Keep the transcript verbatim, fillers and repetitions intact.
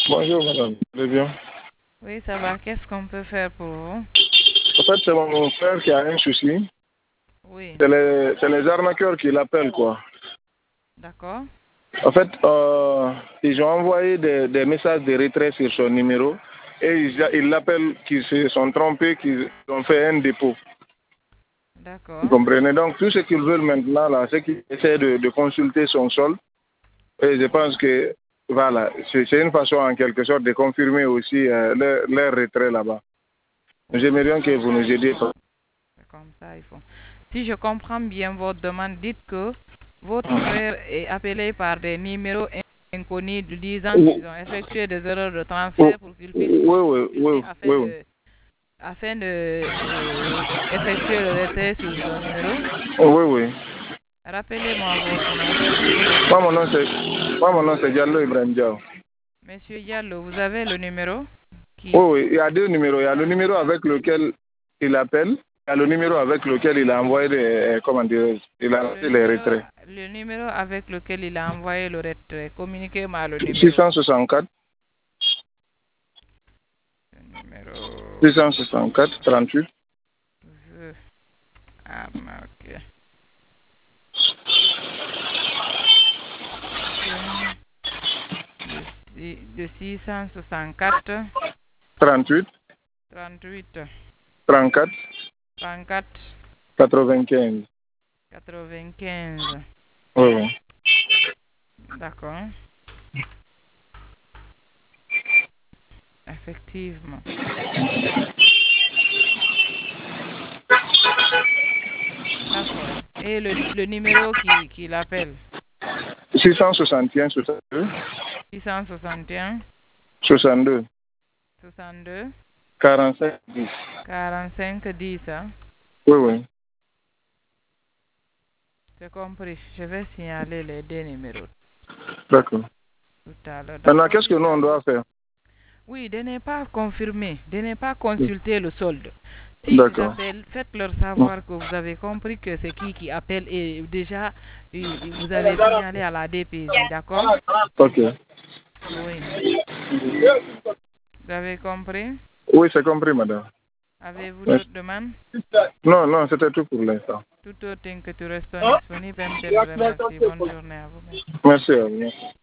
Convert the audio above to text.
Bonjour madame, vous allez bien? Oui, ça va. Qu'est-ce qu'on peut faire pour vous? En fait, c'est mon frère qui a un souci. Oui, C'est les, c'est les arnaqueurs qui l'appellent, quoi. d'accord. En fait, euh, ils ont envoyé des, des messages de retrait sur son numéro et ils ils l'appellent qu'ils se sont trompés, qu'ils ont fait un dépôt. Vous D'accord. comprenez? Donc, tout ce qu'ils veulent maintenant, là, c'est qu'ils essaient de, de consulter son solde. Et je pense que, voilà, c'est c'est une façon en quelque sorte de confirmer aussi euh, leur, leur retrait là-bas. Oui, J'aimerais c'est bien que comme vous ça, nous il aidiez. faut. C'est comme ça, il faut. Si je comprends bien votre demande, dites que votre frère est appelé par des numéros inconnus disant Oui, qu'ils ont effectué des erreurs de oui, transfert pour qu'ils puissent vous oui, consulter oui, afin oui. de, afin de euh, effectuer le retrait sur son numéro. Oui, oui. Rappelez-moi votre nom, s'il vous plaît. Moi, mon nom, c'est, moi, mon nom, c'est Diallo Ibrahim Diao. Monsieur Diallo, vous avez le numéro Oui, qui... oui, il y a deux numéros. Il y a le numéro avec lequel il appelle. Il y a le numéro avec lequel il a envoyé des, euh, comment dire, il a Le fait les numéro, retraits. le numéro avec lequel il a envoyé le retrait. Communiquez-moi le numéro. six cent soixante-quatre, Le numéro six cent soixante-quatre, trente-huit. veut arnaquer. Ok. De, si- de six cent soixante-quatre, trente-huit, trente-huit, trente-quatre, trente-quatre, quatre-vingt-quinze. quatre-vingt-quinze. Oui, oui. D'accord. Effectivement. D'accord. Et le, le numéro qui, qui l'appelle? six cent soixante et un, soixante-deux, six cent soixante et un, soixante-deux, soixante-deux, quarante-cinq, dix. quarante-cinq, dix. Hein? Oui, oui. C'est compris. Je vais signaler les deux numéros D'accord. tout à l'heure. Maintenant, D'accord, qu'est-ce que nous, on Diallo? doit faire? Oui, de ne pas confirmer, de ne pas consulter le solde. S'ils D'accord. appellent, faites-leur savoir que vous avez compris que c'est qui qui appelle et déjà euh, vous avez signalé à la D P J, d'accord? Ok. Oui. Vous avez compris? Oui, c'est compris, madame. Avez-vous Merci. d'autres demandes? Non, non, c'était tout pour l'instant. Tout autre que tu restes disponible, M. te le remercie. Bonne journée à vous. Merci. Merci à vous.